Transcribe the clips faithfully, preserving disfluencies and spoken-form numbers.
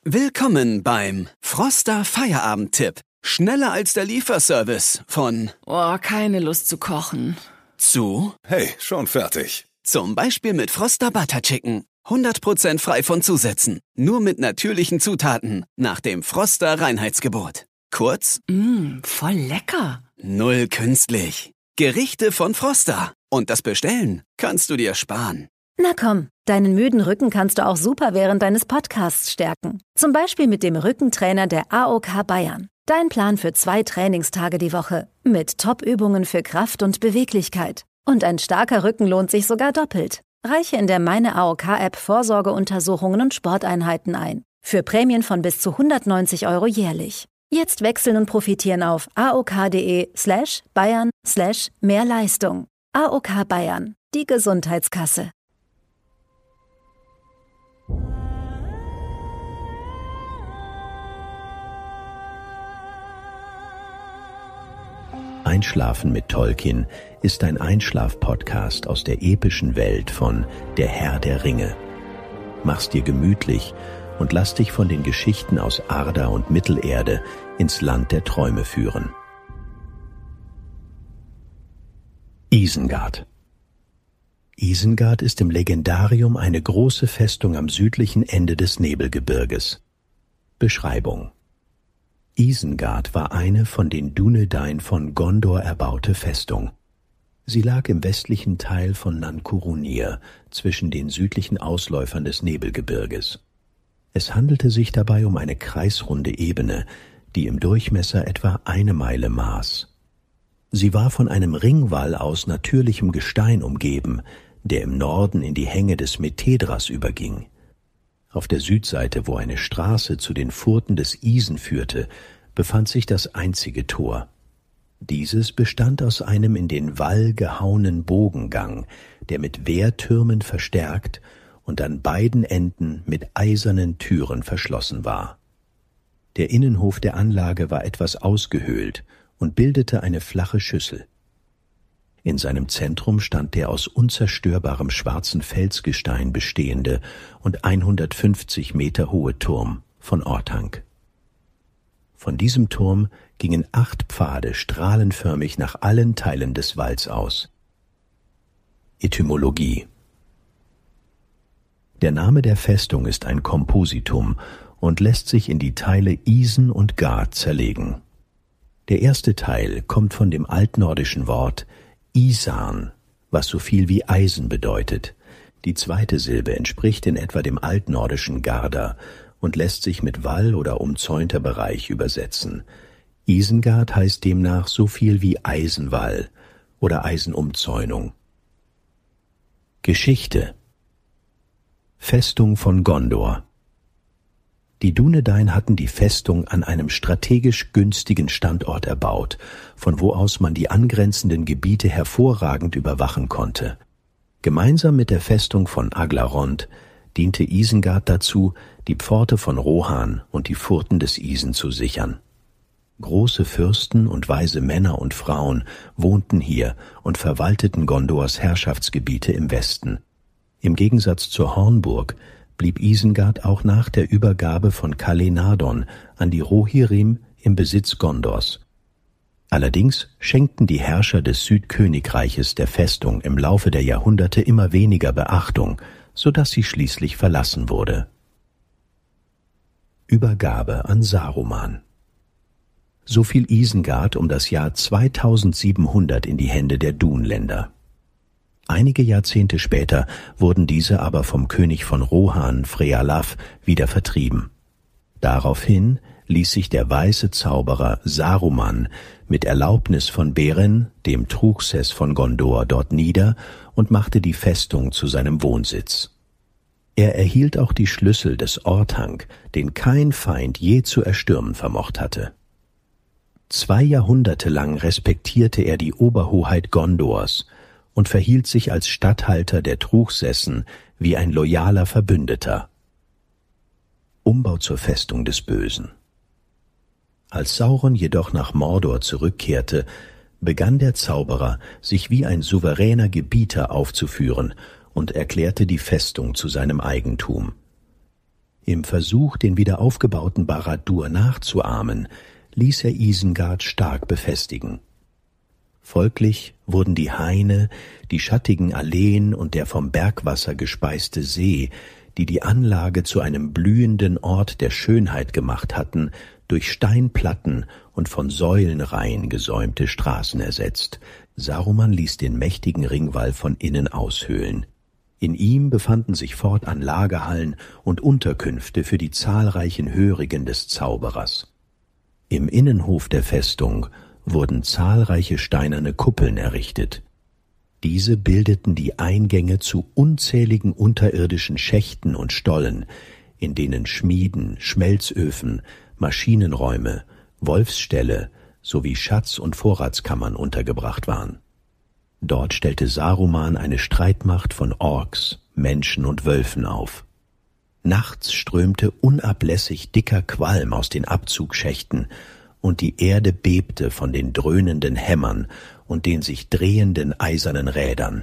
Willkommen beim Froster Feierabend-Tipp. Schneller als der Lieferservice von Oh, keine Lust zu kochen. zu Hey, schon fertig. zum Beispiel mit Froster Butter Chicken. hundert Prozent frei von Zusätzen. Nur mit natürlichen Zutaten. Nach dem Froster Reinheitsgebot. Kurz, Mmm, voll lecker. null künstlich. Gerichte von Froster. Und das Bestellen kannst du dir sparen. Na komm, deinen müden Rücken kannst du auch super während deines Podcasts stärken. Zum Beispiel mit dem Rückentrainer der A O K Bayern. Dein Plan für zwei Trainingstage die Woche. Mit Top-Übungen für Kraft und Beweglichkeit. Und ein starker Rücken lohnt sich sogar doppelt. Reiche in der Meine A O K-App Vorsorgeuntersuchungen und Sporteinheiten ein. Für Prämien von bis zu hundertneunzig Euro jährlich. Jetzt wechseln und profitieren auf aok.de slash Bayern slash mehr Leistung. A O K Bayern, die Gesundheitskasse. Einschlafen mit Tolkien ist ein Einschlaf-Podcast aus der epischen Welt von Der Herr der Ringe. Mach's dir gemütlich und lass dich von den Geschichten aus Arda und Mittelerde ins Land der Träume führen. Isengard. Isengard ist im Legendarium eine große Festung am südlichen Ende des Nebelgebirges. Beschreibung: Isengard war eine von den Dúnedain von Gondor erbaute Festung. Sie lag im westlichen Teil von Nan-Kurunir, zwischen den südlichen Ausläufern des Nebelgebirges. Es handelte sich dabei um eine kreisrunde Ebene, die im Durchmesser etwa eine Meile maß. Sie war von einem Ringwall aus natürlichem Gestein umgeben, der im Norden in die Hänge des Metedras überging. Auf der Südseite, wo eine Straße zu den Furten des Isen führte, befand sich das einzige Tor. Dieses bestand aus einem in den Wall gehauenen Bogengang, der mit Wehrtürmen verstärkt und an beiden Enden mit eisernen Türen verschlossen war. Der Innenhof der Anlage war etwas ausgehöhlt und bildete eine flache Schüssel. In seinem Zentrum stand der aus unzerstörbarem schwarzen Felsgestein bestehende und hundertfünfzig Meter hohe Turm von Orthanc. Von diesem Turm gingen acht Pfade strahlenförmig nach allen Teilen des Walls aus. Etymologie: Der Name der Festung ist ein Kompositum und lässt sich in die Teile Isen und Gard zerlegen. Der erste Teil kommt von dem altnordischen Wort Isarn, was so viel wie Eisen bedeutet. Die zweite Silbe entspricht in etwa dem altnordischen Garda und lässt sich mit Wall oder umzäunter Bereich übersetzen. Isengard heißt demnach so viel wie Eisenwall oder Eisenumzäunung. Geschichte: Festung von Gondor. Die Dúnedain hatten die Festung an einem strategisch günstigen Standort erbaut, von wo aus man die angrenzenden Gebiete hervorragend überwachen konnte. Gemeinsam mit der Festung von Aglarond diente Isengard dazu, die Pforte von Rohan und die Furten des Isen zu sichern. Große Fürsten und weise Männer und Frauen wohnten hier und verwalteten Gondors Herrschaftsgebiete im Westen. Im Gegensatz zur Hornburg blieb Isengard auch nach der Übergabe von Calenadon an die Rohirrim im Besitz Gondors. Allerdings schenkten die Herrscher des Südkönigreiches der Festung im Laufe der Jahrhunderte immer weniger Beachtung, so dass sie schließlich verlassen wurde. Übergabe an Saruman. So fiel Isengard um das Jahr zweitausendsiebenhundert in die Hände der Dunländer. Einige Jahrzehnte später wurden diese aber vom König von Rohan, Frealaf, wieder vertrieben. Daraufhin ließ sich der weiße Zauberer Saruman mit Erlaubnis von Beren, dem Truchsess von Gondor, dort nieder und machte die Festung zu seinem Wohnsitz. Er erhielt auch die Schlüssel des Orthanc, den kein Feind je zu erstürmen vermocht hatte. Zwei Jahrhunderte lang respektierte er die Oberhoheit Gondors und verhielt sich als Statthalter der Truchsessen wie ein loyaler Verbündeter. Umbau zur Festung des Bösen. Als Sauron jedoch nach Mordor zurückkehrte, begann der Zauberer, sich wie ein souveräner Gebieter aufzuführen und erklärte die Festung zu seinem Eigentum. Im Versuch, den wieder aufgebauten Barad-dûr nachzuahmen, ließ er Isengard stark befestigen. Folglich wurden die Haine, die schattigen Alleen und der vom Bergwasser gespeiste See, die die Anlage zu einem blühenden Ort der Schönheit gemacht hatten, durch Steinplatten und von Säulenreihen gesäumte Straßen ersetzt. Saruman ließ den mächtigen Ringwall von innen aushöhlen. In ihm befanden sich fortan Lagerhallen und Unterkünfte für die zahlreichen Hörigen des Zauberers. Im Innenhof der Festung wurden zahlreiche steinerne Kuppeln errichtet. Diese bildeten die Eingänge zu unzähligen unterirdischen Schächten und Stollen, in denen Schmieden, Schmelzöfen, Maschinenräume, Wolfsställe sowie Schatz- und Vorratskammern untergebracht waren. Dort stellte Saruman eine Streitmacht von Orks, Menschen und Wölfen auf. Nachts strömte unablässig dicker Qualm aus den Abzugschächten, und die Erde bebte von den dröhnenden Hämmern und den sich drehenden eisernen Rädern.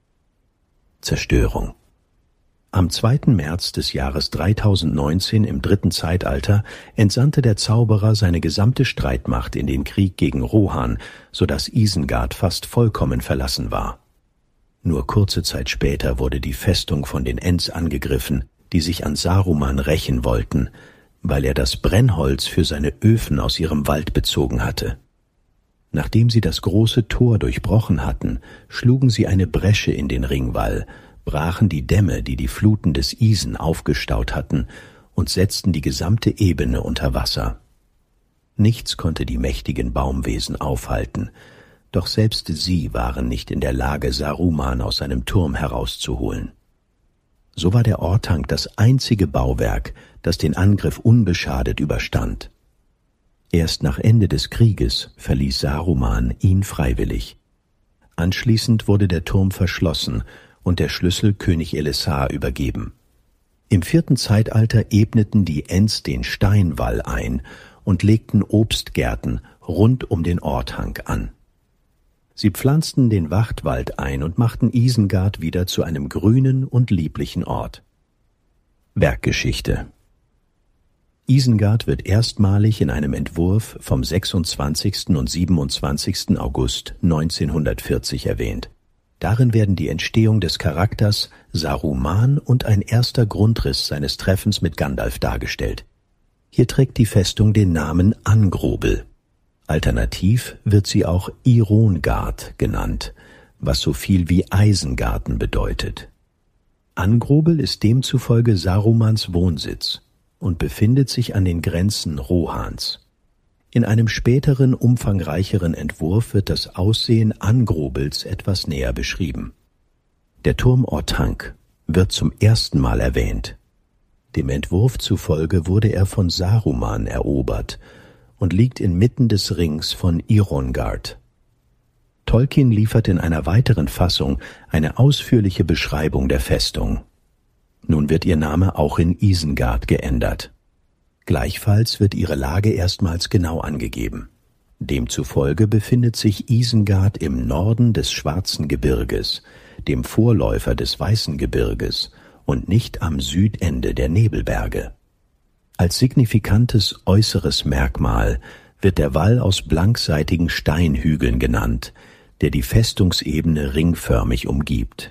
Zerstörung. Am zweiten März des Jahres dreitausendneunzehn im dritten Zeitalter entsandte der Zauberer seine gesamte Streitmacht in den Krieg gegen Rohan, so dass Isengard fast vollkommen verlassen war. Nur kurze Zeit später wurde die Festung von den Ents angegriffen, die sich an Saruman rächen wollten, weil er das Brennholz für seine Öfen aus ihrem Wald bezogen hatte. Nachdem sie das große Tor durchbrochen hatten, schlugen sie eine Bresche in den Ringwall, brachen die Dämme, die die Fluten des Isen aufgestaut hatten, und setzten die gesamte Ebene unter Wasser. Nichts konnte die mächtigen Baumwesen aufhalten, doch selbst sie waren nicht in der Lage, Saruman aus seinem Turm herauszuholen. So war der Orthanc das einzige Bauwerk, das den Angriff unbeschadet überstand. Erst nach Ende des Krieges verließ Saruman ihn freiwillig. Anschließend wurde der Turm verschlossen und der Schlüssel König Elessar übergeben. Im vierten Zeitalter ebneten die Ents den Steinwall ein und legten Obstgärten rund um den Orthanc an. Sie pflanzten den Wachtwald ein und machten Isengard wieder zu einem grünen und lieblichen Ort. Werkgeschichte. Isengard wird erstmalig in einem Entwurf vom sechsundzwanzigsten und siebenundzwanzigsten August neunzehnhundertvierzig erwähnt. Darin werden die Entstehung des Charakters Saruman und ein erster Grundriss seines Treffens mit Gandalf dargestellt. Hier trägt die Festung den Namen Angrobel. Alternativ wird sie auch Irongard genannt, was so viel wie Eisengarten bedeutet. Angrobel ist demzufolge Sarumans Wohnsitz und befindet sich an den Grenzen Rohans. In einem späteren, umfangreicheren Entwurf wird das Aussehen Angrobels etwas näher beschrieben. Der Turm Orthanc wird zum ersten Mal erwähnt. Dem Entwurf zufolge wurde er von Saruman erobert und liegt inmitten des Rings von Irongard. Tolkien liefert in einer weiteren Fassung eine ausführliche Beschreibung der Festung. Nun wird ihr Name auch in Isengard geändert. Gleichfalls wird ihre Lage erstmals genau angegeben. Demzufolge befindet sich Isengard im Norden des Schwarzen Gebirges, dem Vorläufer des Weißen Gebirges, und nicht am Südende der Nebelberge. Als signifikantes äußeres Merkmal wird der Wall aus blankseitigen Steinhügeln genannt, der die Festungsebene ringförmig umgibt.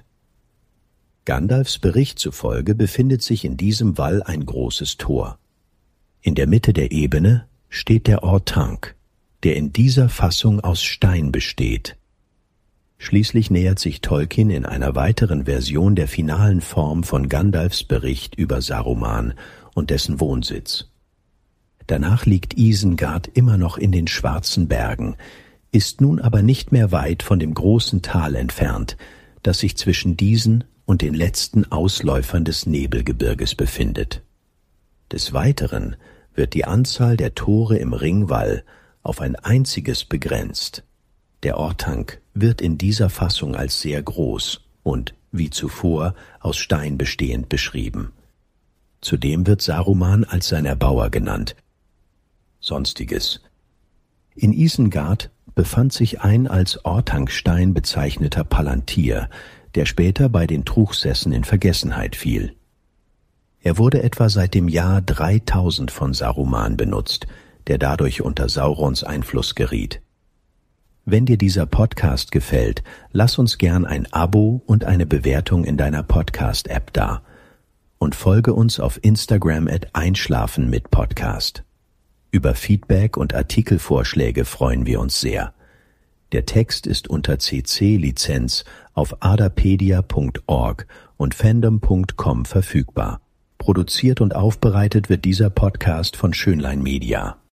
Gandalfs Bericht zufolge befindet sich in diesem Wall ein großes Tor. In der Mitte der Ebene steht der Orthanc, der in dieser Fassung aus Stein besteht. Schließlich nähert sich Tolkien in einer weiteren Version der finalen Form von Gandalfs Bericht über Saruman und dessen Wohnsitz. Danach liegt Isengard immer noch in den Schwarzen Bergen, ist nun aber nicht mehr weit von dem großen Tal entfernt, das sich zwischen diesen und den letzten Ausläufern des Nebelgebirges befindet. Des Weiteren wird die Anzahl der Tore im Ringwall auf ein einziges begrenzt. Der Orthanc wird in dieser Fassung als sehr groß und, wie zuvor, aus Stein bestehend beschrieben. Zudem wird Saruman als sein Erbauer genannt. Sonstiges. In Isengard befand sich ein als Orthancstein bezeichneter Palantir, der später bei den Truchsessen in Vergessenheit fiel. Er wurde etwa seit dem Jahr dreitausend von Saruman benutzt, der dadurch unter Saurons Einfluss geriet. Wenn dir dieser Podcast gefällt, lass uns gern ein Abo und eine Bewertung in deiner Podcast-App da. Und folge uns auf Instagram at Einschlafen mit Podcast. Über Feedback und Artikelvorschläge freuen wir uns sehr. Der Text ist unter C C-Lizenz auf adapedia punkt org und fandom punkt com verfügbar. Produziert und aufbereitet wird dieser Podcast von Schönlein Media.